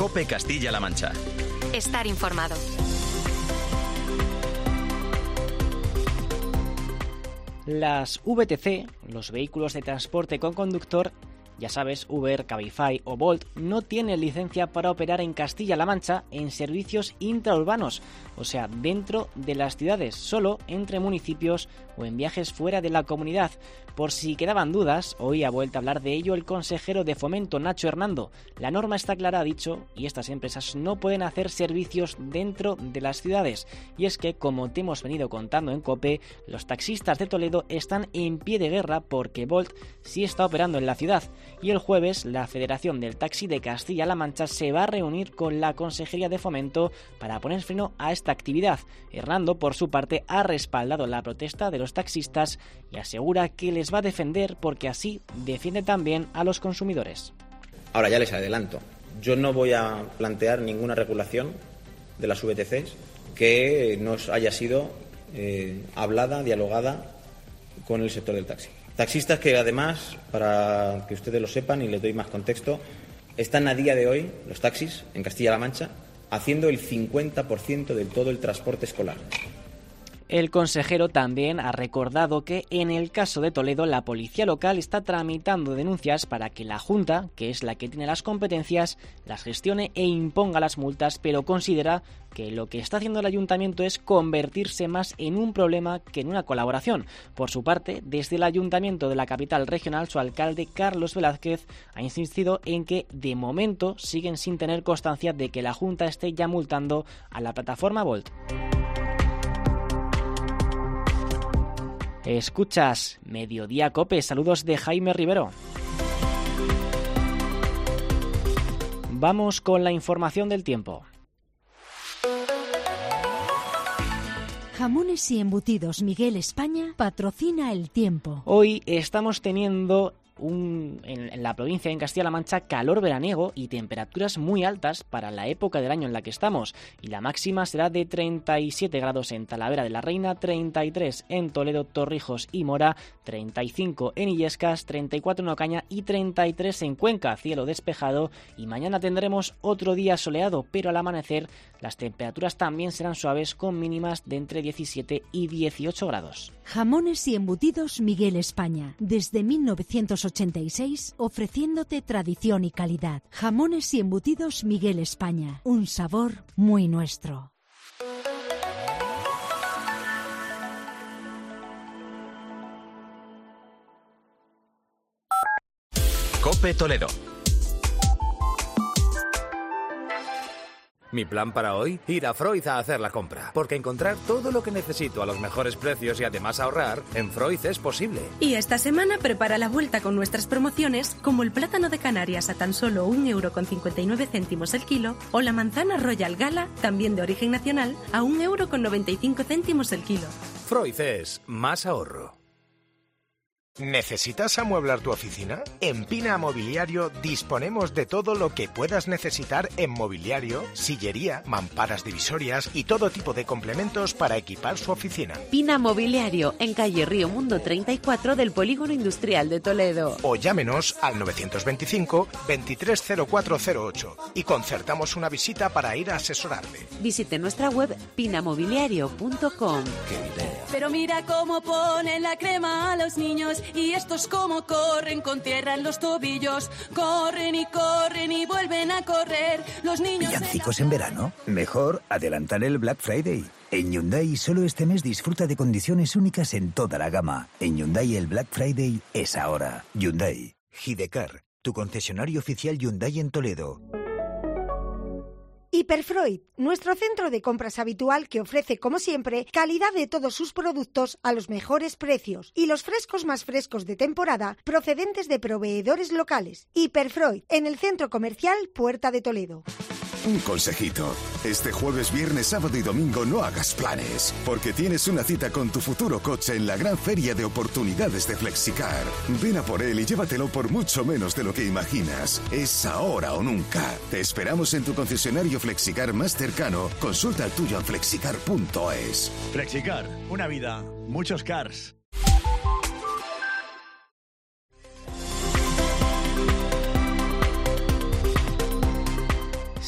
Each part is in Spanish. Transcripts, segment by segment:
COPE Castilla-La Mancha. Estar informado. Las VTC, los vehículos de transporte con conductor, ya sabes, Uber, Cabify o Bolt, no tienen licencia para operar en Castilla-La Mancha en servicios intraurbanos, o sea, dentro de las ciudades, solo entre municipios o en viajes fuera de la comunidad. Por si quedaban dudas, hoy ha vuelto a hablar de ello el consejero de Fomento, Nacho Hernando. La norma está clara, ha dicho, y estas empresas no pueden hacer servicios dentro de las ciudades. Y es que, como te hemos venido contando en COPE, los taxistas de Toledo están en pie de guerra porque Bolt sí está operando en la ciudad. Y el jueves, la Federación del Taxi de Castilla-La Mancha se va a reunir con la Consejería de Fomento para poner freno a esta actividad. Hernando, por su parte, ha respaldado la protesta de los taxistas y asegura que les va a defender porque así defiende también a los consumidores. Ahora ya les adelanto, yo no voy a plantear ninguna regulación de las VTCs que no haya sido hablada, dialogada con el sector del taxi. Taxistas que además, para que ustedes lo sepan y les doy más contexto, están a día de hoy, los taxis en Castilla-La Mancha, haciendo el 50% de todo el transporte escolar. El consejero también ha recordado que en el caso de Toledo la policía local está tramitando denuncias para que la Junta, que es la que tiene las competencias, las gestione e imponga las multas, pero considera que lo que está haciendo el ayuntamiento es convertirse más en un problema que en una colaboración. Por su parte, desde el ayuntamiento de la capital regional, su alcalde Carlos Velázquez ha insistido en que de momento siguen sin tener constancia de que la Junta esté ya multando a la plataforma Bolt. Escuchas Mediodía COPE, saludos de Jaime Rivero. Vamos con la información del tiempo. Jamones y embutidos Miguel España patrocina el tiempo. Hoy estamos teniendo en la provincia, en Castilla-La Mancha, calor veraniego y temperaturas muy altas para la época del año en la que estamos. Y la máxima será de 37 grados en Talavera de la Reina, 33 en Toledo, Torrijos y Mora, 35 en Illescas, 34 en Ocaña y 33 en Cuenca, cielo despejado. Y mañana tendremos otro día soleado, pero al amanecer las temperaturas también serán suaves con mínimas de entre 17 y 18 grados. Jamones y embutidos Miguel España, desde 1986 ofreciéndote tradición y calidad. Jamones y embutidos Miguel España, un sabor muy nuestro. COPE Toledo. Mi plan para hoy, ir a Freud a hacer la compra, porque encontrar todo lo que necesito a los mejores precios y además ahorrar, en Freud es posible. Y esta semana prepara la vuelta con nuestras promociones, como el plátano de Canarias a tan solo 1,59 € el kilo, o la manzana Royal Gala, también de origen nacional, a 1,95 € el kilo. Freud es más ahorro. ¿Necesitas amueblar tu oficina? En Pina Mobiliario disponemos de todo lo que puedas necesitar en mobiliario, sillería, mamparas divisorias y todo tipo de complementos para equipar su oficina. Pina Mobiliario, en calle Río Mundo 34 del Polígono Industrial de Toledo. O llámenos al 925 230408 y concertamos una visita para ir a asesorarle. Visite nuestra web pinamobiliario.com. ¡Qué idea! Pero mira cómo ponen la crema a los niños y estos como corren con tierra en los tobillos. Corren y vuelven a correr. Los niños... ¿Villancicos en verano? Mejor adelantar el Black Friday. En Hyundai solo este mes disfruta de condiciones únicas en toda la gama. En Hyundai el Black Friday es ahora. Hyundai. Gidecar, tu concesionario oficial Hyundai en Toledo. Hiperfreud, nuestro centro de compras habitual que ofrece, como siempre, calidad de todos sus productos a los mejores precios y los frescos más frescos de temporada procedentes de proveedores locales. Hiperfreud, en el centro comercial Puerta de Toledo. Un consejito. Este jueves, viernes, sábado y domingo no hagas planes, porque tienes una cita con tu futuro coche en la gran feria de oportunidades de Flexicar. Ven a por él y llévatelo por mucho menos de lo que imaginas. Es ahora o nunca. Te esperamos en tu concesionario Flexicar más cercano. Consulta el tuyo en flexicar.es. Flexicar, una vida, muchos cars.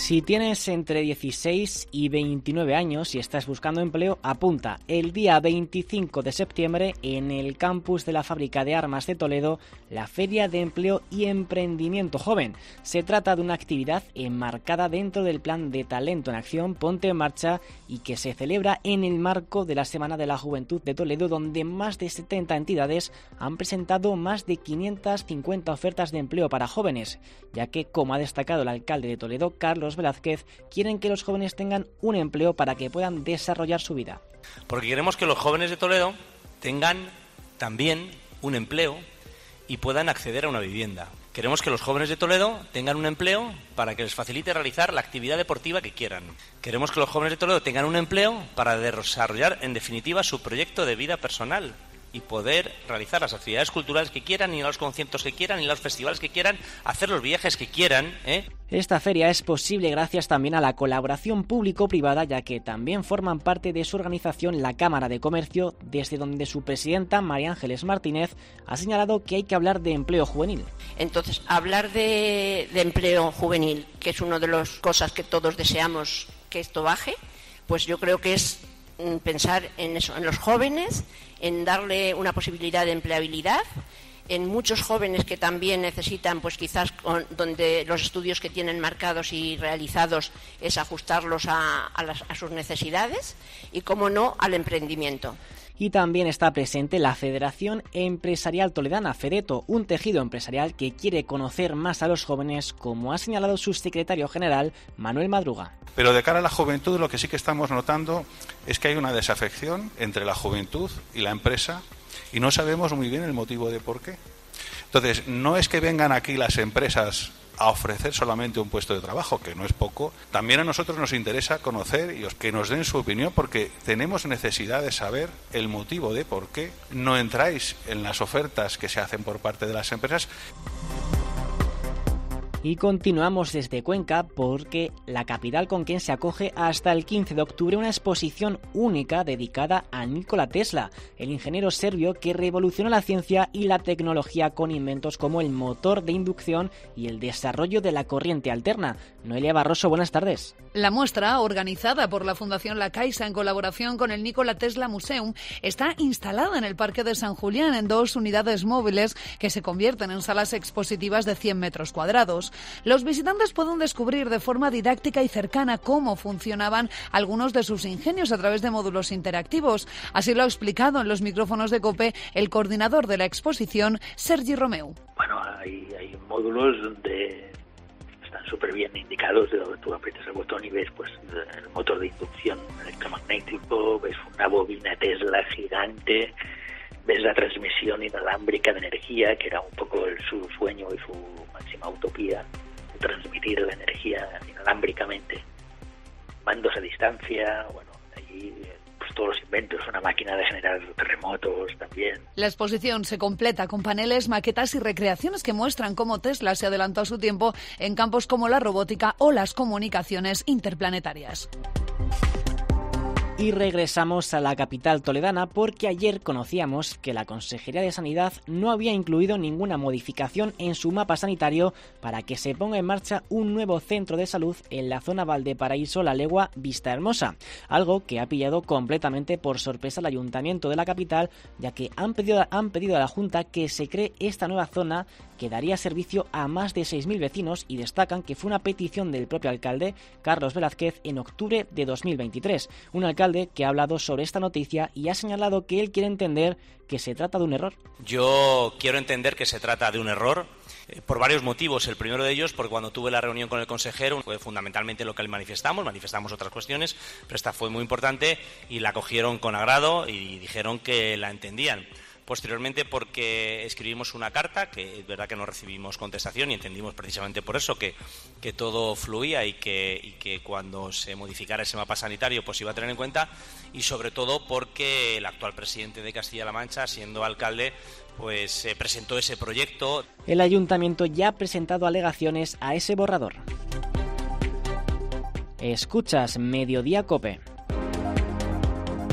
Si tienes entre 16 y 29 años y estás buscando empleo, apunta. El día 25 de septiembre, en el campus de la Fábrica de Armas de Toledo, la Feria de Empleo y Emprendimiento Joven. Se trata de una actividad enmarcada dentro del plan de Talento en Acción Ponte en Marcha y que se celebra en el marco de la Semana de la Juventud de Toledo, donde más de 70 entidades han presentado más de 550 ofertas de empleo para jóvenes, ya que, como ha destacado el alcalde de Toledo, Carlos Velázquez, quieren que los jóvenes tengan un empleo para que puedan desarrollar su vida. Porque queremos que los jóvenes de Toledo tengan también un empleo y puedan acceder a una vivienda. Queremos que los jóvenes de Toledo tengan un empleo para que les facilite realizar la actividad deportiva que quieran. Queremos que los jóvenes de Toledo tengan un empleo para desarrollar, en definitiva, su proyecto de vida personal y poder realizar las actividades culturales que quieran, ir a los conciertos que quieran, ir a los festivales que quieran, hacer los viajes que quieran, Esta feria es posible gracias también a la colaboración público-privada, ya que también forman parte de su organización la Cámara de Comercio, desde donde su presidenta, María Ángeles Martínez, ha señalado que hay que hablar de empleo juvenil. Entonces, hablar de empleo juvenil, que es una de las cosas que todos deseamos que esto baje, pues yo creo que es pensar en eso, en los jóvenes, en darle una posibilidad de empleabilidad, en muchos jóvenes que también necesitan, pues quizás donde los estudios que tienen marcados y realizados es ajustarlos a sus necesidades y, como no, al emprendimiento. Y también está presente la Federación Empresarial Toledana, FEDETO, un tejido empresarial que quiere conocer más a los jóvenes, como ha señalado su secretario general, Manuel Madruga. Pero de cara a la juventud, lo que sí que estamos notando es que hay una desafección entre la juventud y la empresa y no sabemos muy bien el motivo de por qué. Entonces, no es que vengan aquí las empresas a ofrecer solamente un puesto de trabajo, que no es poco. También a nosotros nos interesa conocer y que nos den su opinión, porque tenemos necesidad de saber el motivo de por qué no entráis en las ofertas que se hacen por parte de las empresas. Y continuamos desde Cuenca porque la capital conquense acoge hasta el 15 de octubre una exposición única dedicada a Nikola Tesla, el ingeniero serbio que revolucionó la ciencia y la tecnología con inventos como el motor de inducción y el desarrollo de la corriente alterna. Noelia Barroso, buenas tardes. La muestra, organizada por la Fundación La Caixa en colaboración con el Nikola Tesla Museum, está instalada en el Parque de San Julián en 2 unidades móviles que se convierten en salas expositivas de 100 metros cuadrados. Los visitantes pueden descubrir de forma didáctica y cercana cómo funcionaban algunos de sus ingenios a través de módulos interactivos. Así lo ha explicado en los micrófonos de COPE el coordinador de la exposición, Sergi Romeu. Bueno, hay módulos donde están súper bien indicados, de donde tú aprietas el botón y ves pues el motor de inducción electromagnético, ves una bobina Tesla gigante, ves la transmisión inalámbrica de energía, que era un poco su sueño y su máxima utopía, transmitir la energía inalámbricamente, mandos a distancia, bueno, allí pues todos los inventos, una máquina de generar terremotos también. La exposición se completa con paneles, maquetas y recreaciones que muestran cómo Tesla se adelantó a su tiempo en campos como la robótica o las comunicaciones interplanetarias. Y regresamos a la capital toledana porque ayer conocíamos que la Consejería de Sanidad no había incluido ninguna modificación en su mapa sanitario para que se ponga en marcha un nuevo centro de salud en la zona Valdeparaíso-La Legua Vista Hermosa, algo que ha pillado completamente por sorpresa al Ayuntamiento de la capital, ya que han pedido a la Junta que se cree esta nueva zona que daría servicio a más de 6.000 vecinos y destacan que fue una petición del propio alcalde, Carlos Velázquez, en octubre de 2023. Un alcalde que ha hablado sobre esta noticia y ha señalado que él quiere entender que se trata de un error. Yo quiero entender que se trata de un error por varios motivos. El primero de ellos, porque cuando tuve la reunión con el consejero fue fundamentalmente lo que le manifestamos otras cuestiones, pero esta fue muy importante y la cogieron con agrado y dijeron que la entendían. Posteriormente, porque escribimos una carta, que es verdad que no recibimos contestación y entendimos precisamente por eso que todo fluía y que cuando se modificara ese mapa sanitario pues iba a tener en cuenta, y sobre todo porque el actual presidente de Castilla-La Mancha, siendo alcalde, pues presentó ese proyecto. El ayuntamiento ya ha presentado alegaciones a ese borrador. Escuchas Mediodía COPE.